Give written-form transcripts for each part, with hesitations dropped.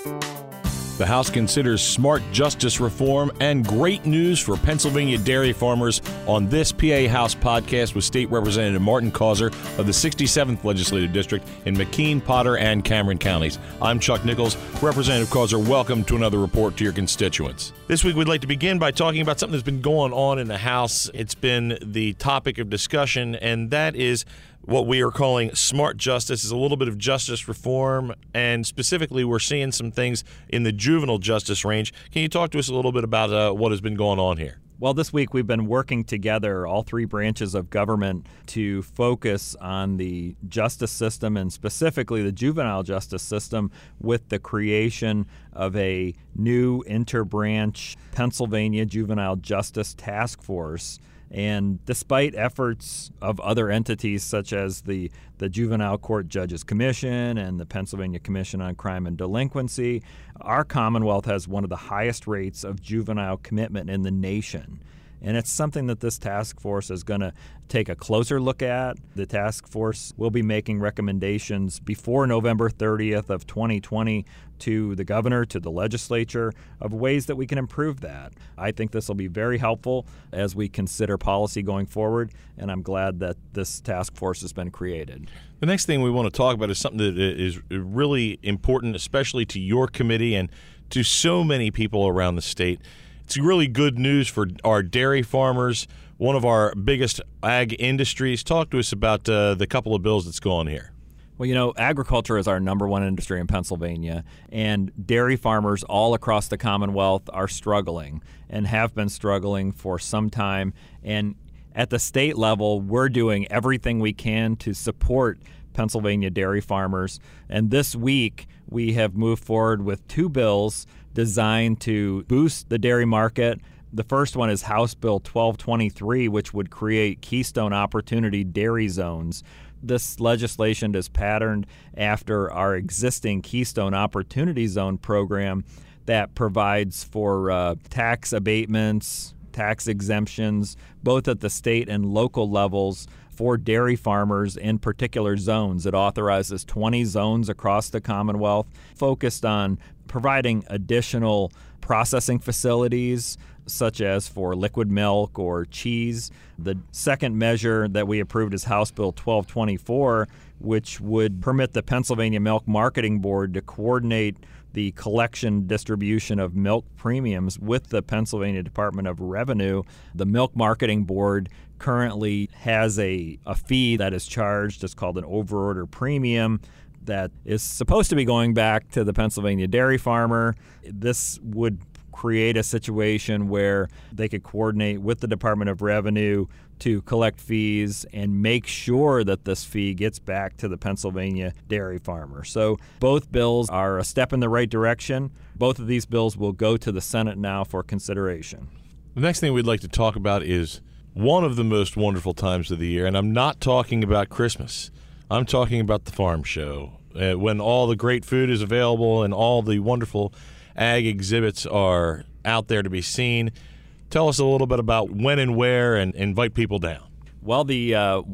The House considers smart justice reform and great news for Pennsylvania dairy farmers on this PA House podcast with State Representative Martin Causer of the 67th Legislative District in McKean, Potter, and Cameron counties. I'm Chuck Nichols. Representative Causer, welcome to another report to your constituents. This week we'd like to begin by talking about something that's been going on in the House. It's been the topic of discussion, and that is what we are calling smart justice. Is a little bit of justice reform, and specifically we're seeing some things in the juvenile justice range. Can you talk to us a little bit about what has been going on here? Well, this week we've been working together, all three branches of government, to focus on the justice system and specifically the juvenile justice system with the creation of a new interbranch Pennsylvania Juvenile Justice Task Force. And despite efforts of other entities such as the Juvenile Court Judges Commission and the Pennsylvania Commission on Crime and Delinquency, our Commonwealth has one of the highest rates of juvenile commitment in the nation. And it's something that this task force is going to take a closer look at. The task force will be making recommendations before November 30th of 2020 to the governor, to the legislature, of ways that we can improve that. I think this will be very helpful as we consider policy going forward, and I'm glad that this task force has been created. The next thing we want to talk about is something that is really important, especially to your committee and to so many people around the state. It's really good news for our dairy farmers, one of our biggest ag industries. Talk to us about the couple of bills that's going here. Well, you know, agriculture is our number one industry in Pennsylvania, and dairy farmers all across the Commonwealth are struggling and have been struggling for some time. And at the state level, we're doing everything we can to support Pennsylvania dairy farmers. And this week, we have moved forward with two bills designed to boost the dairy market. The first one is House Bill 1223, which would create Keystone Opportunity Dairy Zones. This legislation is patterned after our existing Keystone Opportunity Zone program that provides for tax abatements, tax exemptions, both at the state and local levels for dairy farmers in particular zones. It authorizes 20 zones across the Commonwealth focused on providing additional processing facilities, such as for liquid milk or cheese. The second measure that we approved is House Bill 1224, which would permit the Pennsylvania Milk Marketing Board to coordinate the collection distribution of milk premiums with the Pennsylvania Department of Revenue. The Milk Marketing Board currently has a fee that is charged. It's called an overorder premium that is supposed to be going back to the Pennsylvania dairy farmer. This would create a situation where they could coordinate with the Department of Revenue to collect fees and make sure that this fee gets back to the Pennsylvania dairy farmer. So both bills are a step in the right direction. Both of these bills will go to the Senate now for consideration. The next thing we'd like to talk about is one of the most wonderful times of the year, and I'm not talking about Christmas. I'm talking about the farm show, when all the great food is available and all the wonderful ag exhibits are out there to be seen. Tell us a little bit about when and where, and invite people down. Well, the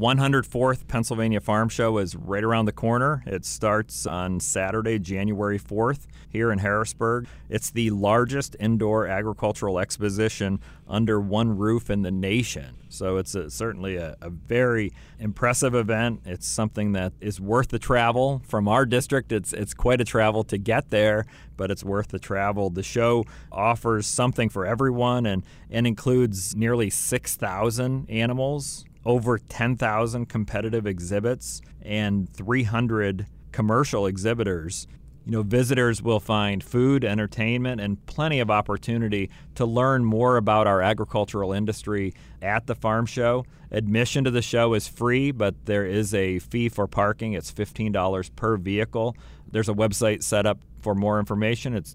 104th Pennsylvania Farm Show is right around the corner. It starts on Saturday, January 4th, here in Harrisburg. It's the largest indoor agricultural exposition under one roof in the nation. So it's certainly a very impressive event. It's something that is worth the travel. From our district, it's quite a travel to get there, but it's worth the travel. The show offers something for everyone and includes nearly 6,000 animals, over 10,000 competitive exhibits, and 300 commercial exhibitors. You know, visitors will find food, entertainment, and plenty of opportunity to learn more about our agricultural industry at the farm show. Admission to the show is free, but there is a fee for parking. It's $15 per vehicle. There's a website set up for more information. It's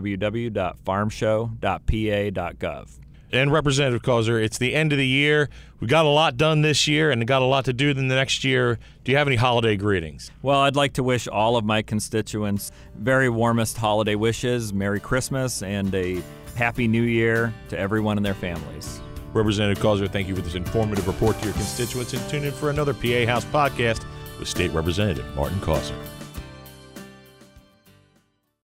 www.farmshow.pa.gov. And Representative Causer, it's the end of the year. We got a lot done this year and got a lot to do in the next year. Do you have any holiday greetings? Well, I'd like to wish all of my constituents very warmest holiday wishes, Merry Christmas, and a Happy New Year to everyone and their families. Representative Causer, thank you for this informative report to your constituents, and tune in for another PA House podcast with State Representative Martin Causer.